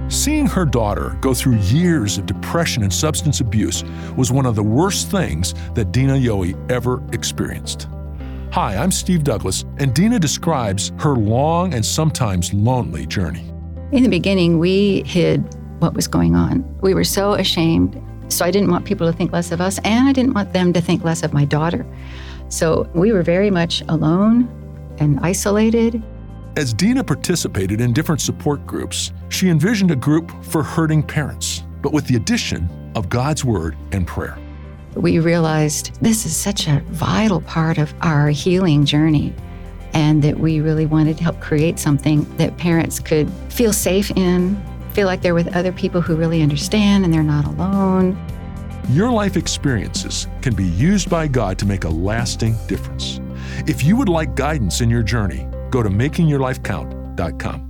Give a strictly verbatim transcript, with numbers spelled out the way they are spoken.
Seeing her daughter go through years of depression and substance abuse was one of the worst things that Dina Yohe ever experienced. Hi, I'm Steve Douglas, and Dina describes her long and sometimes lonely journey. In the beginning, we hid what was going on. We were so ashamed, so I didn't want people to think less of us, and I didn't want them to think less of my daughter. So we were very much alone and isolated. As Dina participated in different support groups, she envisioned a group for hurting parents, but with the addition of God's Word and prayer. We realized this is such a vital part of our healing journey, and that we really wanted to help create something that parents could feel safe in, feel like they're with other people who really understand and they're not alone. Your life experiences can be used by God to make a lasting difference. If you would like guidance in your journey, go to making your life count dot com.